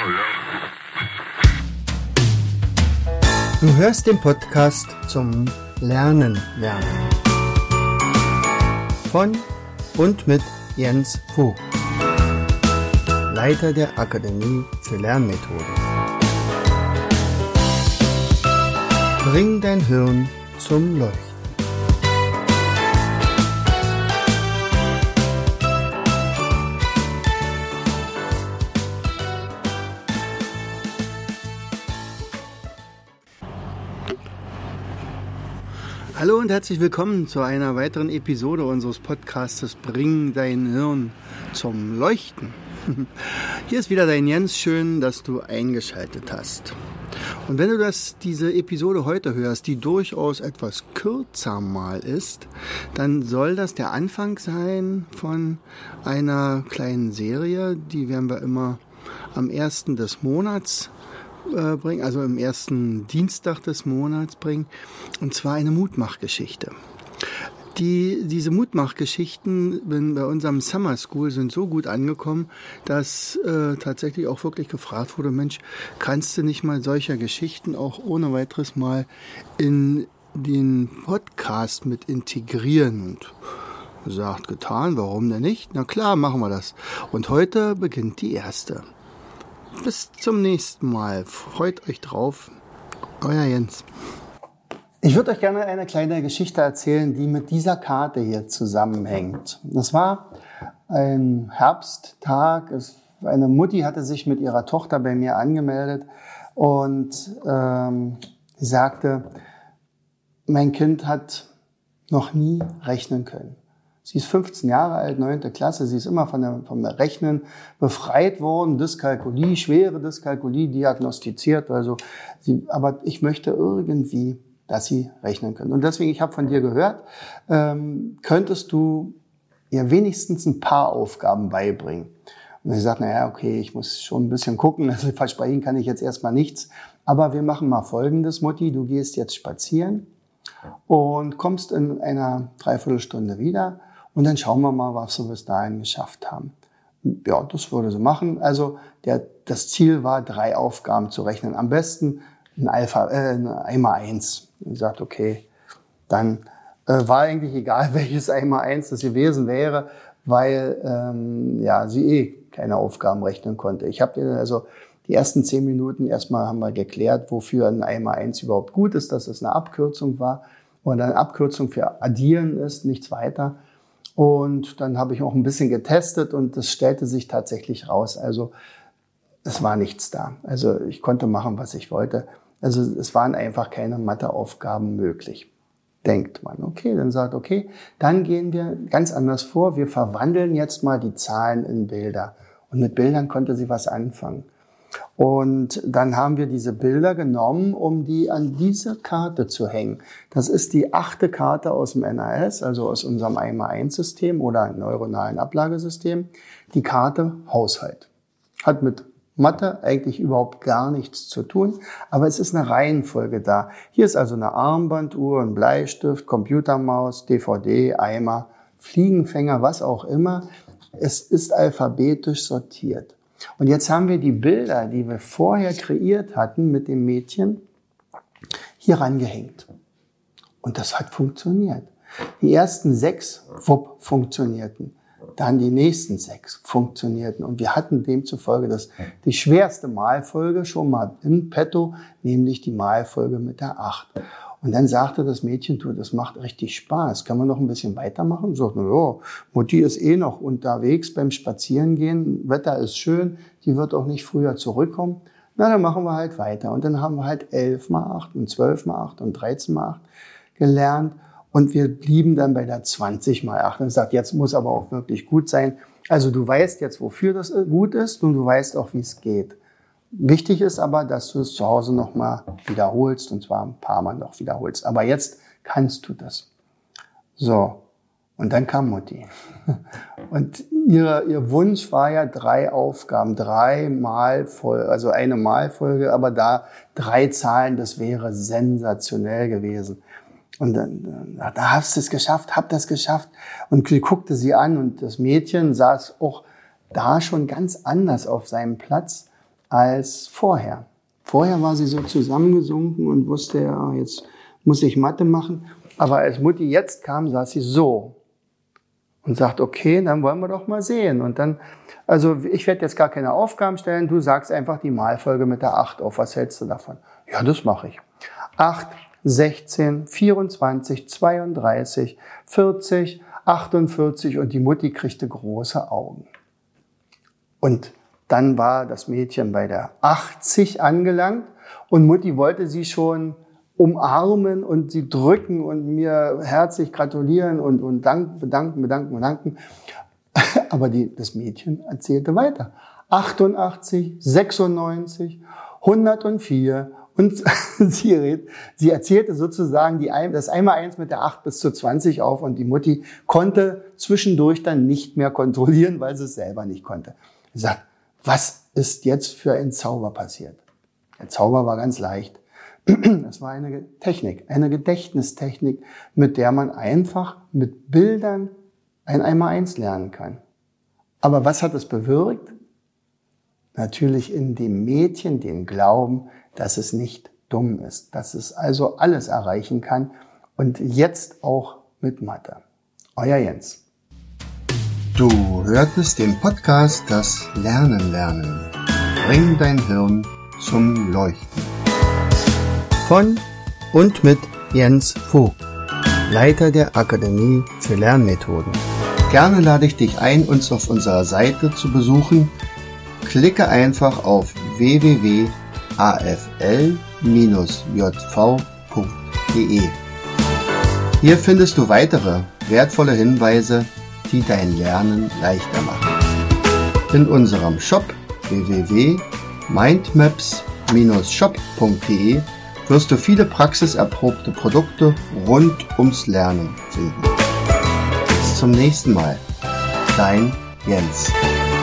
Du hörst den Podcast zum Lernen. Von und mit Jens Vogt, Leiter der Akademie für Lernmethoden. Bring dein Hirn zum Leuchten. Hallo und herzlich willkommen zu einer weiteren Episode unseres Podcastes Bring dein Hirn zum Leuchten. Hier ist wieder dein Jens, schön, dass du eingeschaltet hast. Und wenn du diese Episode heute hörst, die durchaus etwas kürzer mal ist, dann soll das der Anfang sein von einer kleinen Serie, die werden wir immer am 1. des Monats bringen, also im ersten Dienstag des Monats bringen, und zwar eine Mutmachgeschichte. Diese Mutmachgeschichten bei unserem Summer School sind so gut angekommen, dass tatsächlich auch wirklich gefragt wurde, Mensch, kannst du nicht mal solcher Geschichten auch ohne weiteres mal in den Podcast mit integrieren? Und gesagt, getan, warum denn nicht? Na klar, machen wir das. Und heute beginnt die erste. Bis zum nächsten Mal. Freut euch drauf. Euer Jens. Ich würde euch gerne eine kleine Geschichte erzählen, die mit dieser Karte hier zusammenhängt. Das war ein Herbsttag. Eine Mutti hatte sich mit ihrer Tochter bei mir angemeldet und sie sagte, mein Kind hat noch nie rechnen können. Sie ist 15 Jahre alt, 9. Klasse. Sie ist immer vom Rechnen befreit worden. Dyskalkulie, schwere Dyskalkulie diagnostiziert. Aber ich möchte irgendwie, dass sie rechnen können. Und deswegen, ich habe von dir gehört, könntest du ihr wenigstens ein paar Aufgaben beibringen? Und sie sagt, okay, ich muss schon ein bisschen gucken. Also versprechen kann ich jetzt erstmal nichts. Aber wir machen mal Folgendes, Mutti. Du gehst jetzt spazieren und kommst in einer Dreiviertelstunde wieder. Und dann schauen wir mal, was wir bis dahin geschafft haben. Ja, das würde sie machen. Also das Ziel war, 3 Aufgaben zu rechnen. Am besten ein einmal 1. Und sagt, okay, dann war eigentlich egal, welches einmal 1 das gewesen wäre, weil sie keine Aufgaben rechnen konnte. Ich habe ihr also die ersten 10 Minuten erstmal haben wir geklärt, wofür ein einmal 1 überhaupt gut ist, dass es eine Abkürzung war und eine Abkürzung für Addieren ist, nichts weiter. Und dann habe ich auch ein bisschen getestet und das stellte sich tatsächlich raus. Also es war nichts da. Also ich konnte machen, was ich wollte. Also es waren einfach keine Matheaufgaben möglich. Denkt man, okay, dann sagt, okay, dann gehen wir ganz anders vor. Wir verwandeln jetzt mal die Zahlen in Bilder. Und mit Bildern konnte sie was anfangen. Und dann haben wir diese Bilder genommen, um die an diese Karte zu hängen. Das ist die 8. Karte aus dem NAS, also aus unserem 1x1-System oder neuronalen Ablagesystem. Die Karte Haushalt. Hat mit Mathe eigentlich überhaupt gar nichts zu tun, aber es ist eine Reihenfolge da. Hier ist also eine Armbanduhr, ein Bleistift, Computermaus, DVD, Eimer, Fliegenfänger, was auch immer. Es ist alphabetisch sortiert. Und jetzt haben wir die Bilder, die wir vorher kreiert hatten mit dem Mädchen, hier rangehängt. Und das hat funktioniert. Die ersten 6 funktionierten. Dann die nächsten 6 funktionierten. Und wir hatten demzufolge die schwerste Malfolge schon mal im Petto, nämlich die Malfolge mit der 8. Und dann sagte das Mädchen, das macht richtig Spaß. Kann man noch ein bisschen weitermachen? Und sagt, Mutti ist noch unterwegs beim Spazierengehen. Wetter ist schön. Die wird auch nicht früher zurückkommen. Na, dann machen wir halt weiter. Und dann haben wir halt 11 mal 8 und 12 mal 8 und 13 mal 8 gelernt. Und wir blieben dann bei der 20 mal 8. Und sagt, jetzt muss aber auch wirklich gut sein. Also du weißt jetzt, wofür das gut ist und du weißt auch, wie es geht. Wichtig ist aber, dass du es zu Hause nochmal wiederholst, und zwar ein paar Mal noch wiederholst. Aber jetzt kannst du das. So, und dann kam Mutti. Und ihr Wunsch war ja 3 Aufgaben, 3 Malfolge, also eine Malfolge, aber da 3 Zahlen, das wäre sensationell gewesen. Und dann, da hast du es geschafft, hab das geschafft. Und sie guckte sie an und das Mädchen saß auch da schon ganz anders auf seinem Platz als vorher. Vorher war sie so zusammengesunken und wusste, ja, jetzt muss ich Mathe machen. Aber als Mutti jetzt kam, saß sie so und sagt, okay, dann wollen wir doch mal sehen. Und dann, also ich werde jetzt gar keine Aufgaben stellen, du sagst einfach die Malfolge mit der 8 auf. Was hältst du davon? Ja, das mache ich. 8, 16, 24, 32, 40, 48 und die Mutti kriegte große Augen. Und dann war das Mädchen bei der 80 angelangt und Mutti wollte sie schon umarmen und sie drücken und mir herzlich gratulieren und bedanken. Aber das Mädchen erzählte weiter. 88, 96, 104 und sie erzählte sozusagen das Einmaleins mit der 8 bis zu 20 auf und die Mutti konnte zwischendurch dann nicht mehr kontrollieren, weil sie es selber nicht konnte. Sie sagt, was ist jetzt für ein Zauber passiert? Der Zauber war ganz leicht. Das war eine Technik, eine Gedächtnistechnik, mit der man einfach mit Bildern ein Einmaleins lernen kann. Aber was hat es bewirkt? Natürlich in dem Mädchen den Glauben, dass es nicht dumm ist, dass es also alles erreichen kann und jetzt auch mit Mathe. Euer Jens. Du hörtest den Podcast Das Lernen lernen. Bring dein Hirn zum Leuchten. Von und mit Jens Vogt, Leiter der Akademie für Lernmethoden. Gerne lade ich dich ein, uns auf unserer Seite zu besuchen. Klicke einfach auf www.afl-jv.de. Hier findest du weitere wertvolle Hinweise, die dein Lernen leichter machen. In unserem Shop www.mindmaps-shop.de wirst du viele praxiserprobte Produkte rund ums Lernen finden. Bis zum nächsten Mal. Dein Jens.